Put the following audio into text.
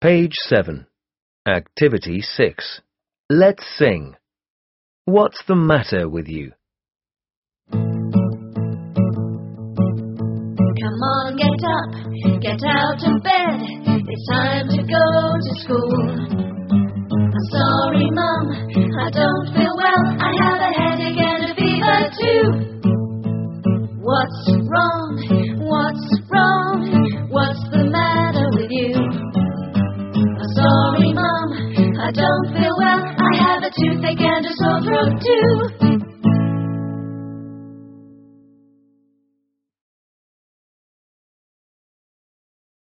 Page 7. Activity 6. Let's sing. What's the matter with you? Come on, get up, get out of bed. It's time to go to school. I'm sorry, Mum, I don't feel well. I have a headache and a fever too. What's wrong? What's wrong? What's the matter with you? I'm sorry, Mum, I don't feel well. I have a toothache and a sore throat too.